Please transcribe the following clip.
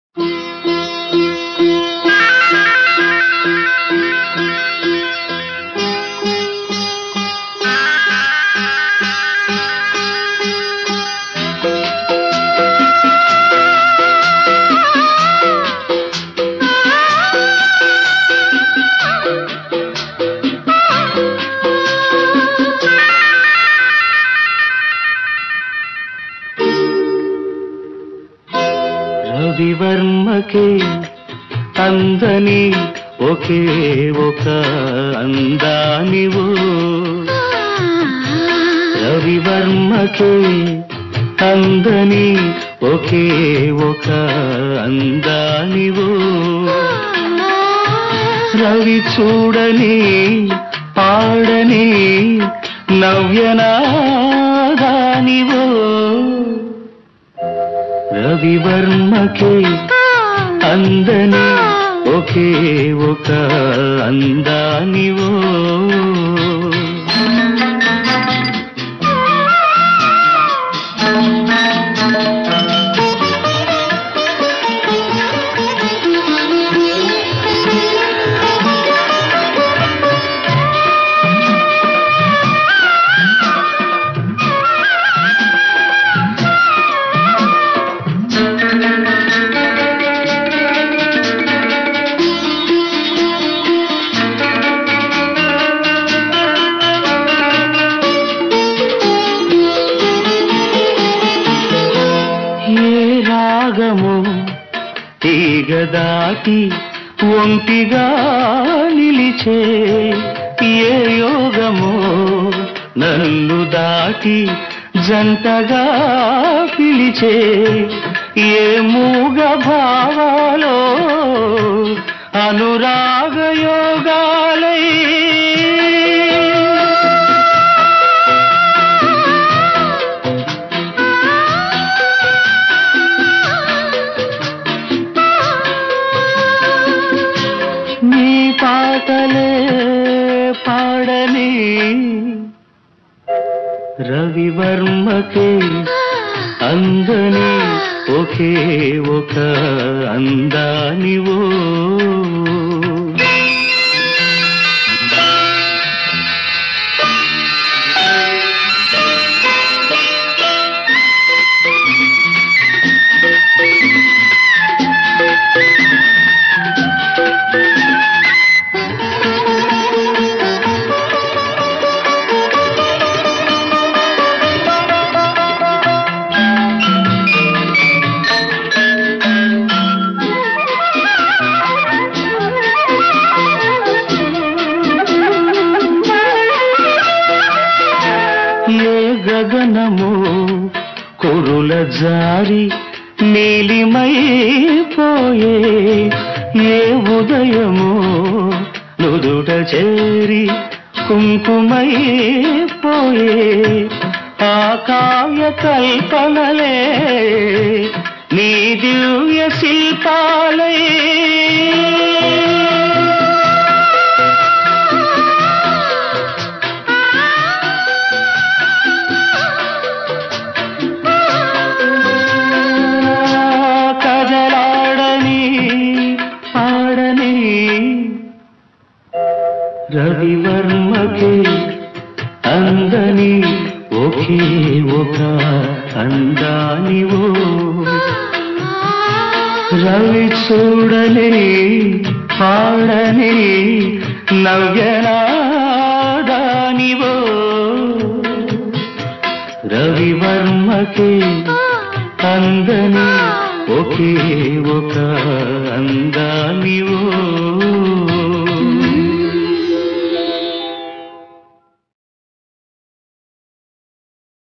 రవివర్మకే అందని ఒకే ఒక అందానివో రవివర్మకే అందని ఒకే ఒక అందానివో రవి చూడని పాడని నవ్యనాదానివో రవివర్మకే అందని ఒకే ఒక అందానివో రాగము తీగ దాటి ఒంటిగా నిలిచే ఏ యోగమో నన్ను దాటి జంటగా పిలిచే ఏ మూగ భావాలో అనురాగ యోగాలై పాటలే పాడని రవివర్మకే అందని ఒకే ఒక అందానివో గగనము కురుల జారి నీలిమైపోయే ఏ ఉదయమో నుదుట చేరి కుంకుమైపోయే ఆ కావ్య కల్పనలే నీ దివ్య శిల్పాలే రవివర్మకే అందని ఒకే ఒక అందానివో రవి చూడని పాడని నవ్యనాదానివో రవివర్మకే అందని ఒకే ఒక అందానివో